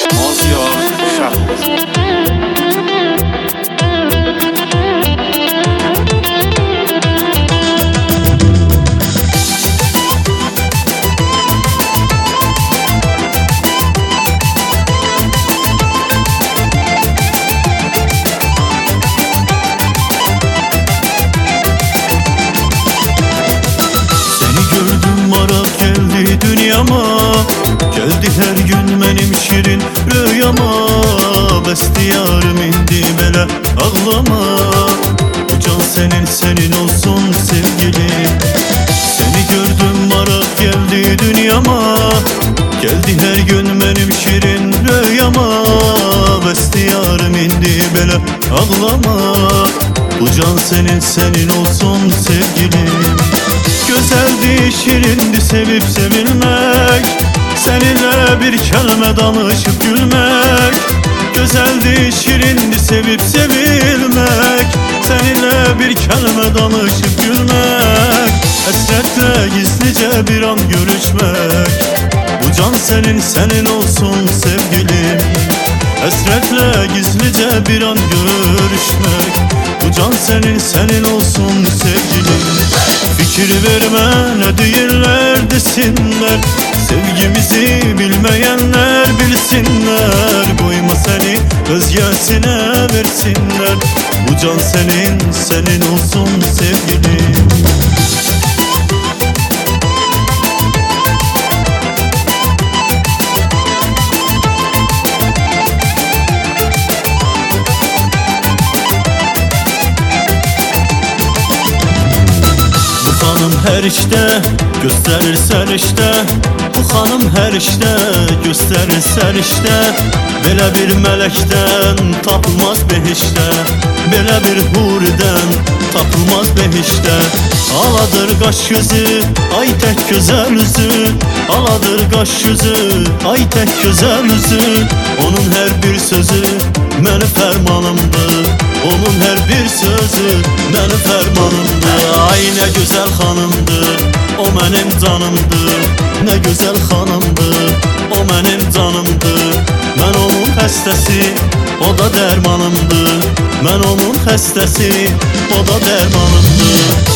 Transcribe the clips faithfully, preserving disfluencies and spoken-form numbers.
Maziar Şahur. Dünyama geldi her gün benim şirin rüyama. Besti yarım indi bele ağlama. Bu can senin senin olsun sevgilim. Seni gördüm marak geldi dünyama. Geldi her gün benim şirin rüyama. Besti yarım indi bele ağlama. Bu can senin senin olsun sevgilim. Güzeldi, şirindi sevip sevilmek. Seninle bir kelime danışıp gülmek. Güzeldi, şirindi sevip sevilmek. Seninle bir kelime danışıp gülmek. Hasretle gizlice bir an görüşmek. Bu can senin senin olsun sevgilim. Hasretle gizlice bir an görüşmek. Bu can senin senin olsun sevgilim. Fikir verme ne değiller desinler. Sevgimizi bilmeyenler bilsinler. Koyma seni özgesine versinler. Bu can senin senin olsun sevgilim. Her işte gösterirsen işte, bu hanım her işte gösterirsen işte. Belə bir melekten tapılmaz behişte, belə bir huriden tapılmaz behişte. Aladır kaş yüzü, ay tek güzel yüzü. Aladır kaş yüzü, ay tek güzel yüzü. Onun her bir sözü benim fermanımdır. Onun her bir sözü benim fermanımdır. Ay ne güzel hanımdır, o benim canımdır. Ne güzel hanımdır, o benim canımdır. Ben onun hastası, o da dermanımdır. Ben onun hastası, o da dermanımdır.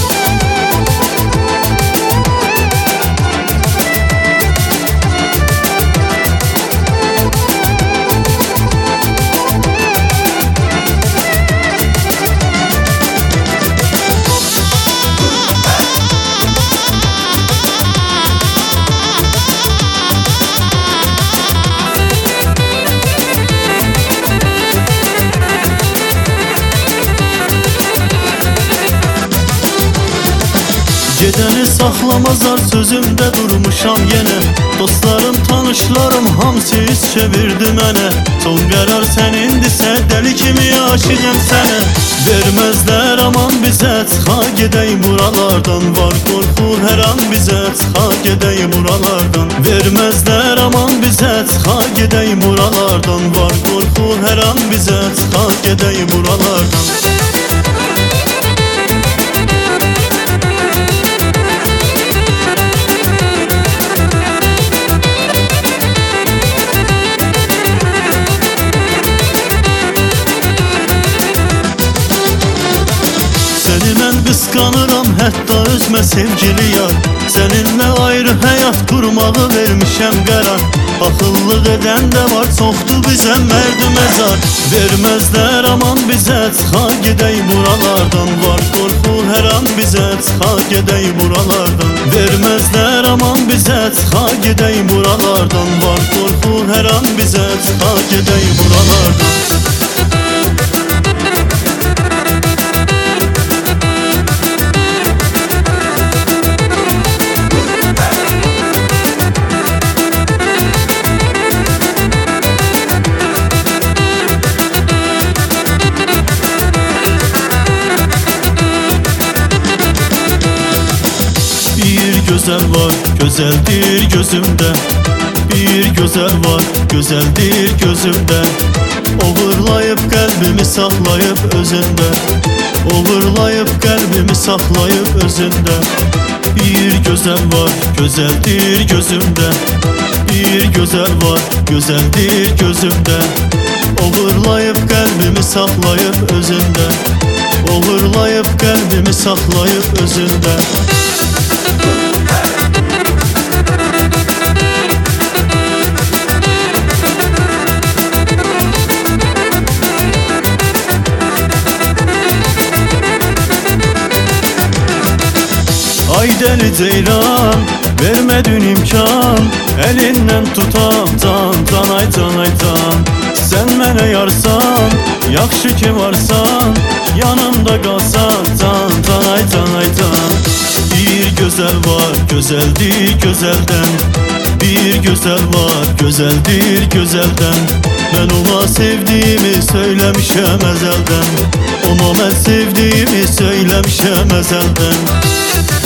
Gecəni saxlamazlar sözümdə durmuşam yenə. Dostlarım, tanışlarım hamısı üz çevirdi mənə. Son qərar sənindirsə dəli kimi aşığım sənə. Verməzlər aman bizə, çıxa gedək buralardan. Var qorxu hər an bizə, çıxa gedək buralardan. Verməzlər aman bizə, çıxa gedək buralardan. Var qorxu hər an bizə, çıxa gedək buralardan. Qısqanıram hətta özmə sevgili yar. Səninlə ayrı həyat qurmağı vermişəm qərar. Axıllıq edən də var, çoxdur bizə mərd məzar. Verməzlər aman bizə, çıxa gedək buralardan. Var qorxu hər an bizə, çıxa gedək buralardan. Verməzlər aman bizə, çıxa gedək buralardan. Var qorxu hər an bizə, çıxa gedək buralardan. Güzel var, güzeldir gözümde. Bir güzel var, güzeldir gözümde. Oğurlayıp kalbimi saklayıp özünde. Oğurlayıp kalbimi saklayıp özünde. Bir güzel var, güzeldir gözümde. Bir güzel var, güzeldir gözümde. Oğurlayıp kalbimi saklayıp özünde. Oğurlayıp kalbimi saklayıp özünde. Ay deli ceylan, vermedin imkan, elinden tutam tan tan ay tan ay tan. Sen mənə yarsan, yaxşı ki varsan, yanımda qalsan tan tan ay tan ay tan. Bir güzel var, güzeldir gözəldən. Bir güzel var, güzeldir gözəldən. Mən ona sevdiğimi söyləmişəm əzəldən. Ona mən sevdiğimi söyləmişəm əzəldən.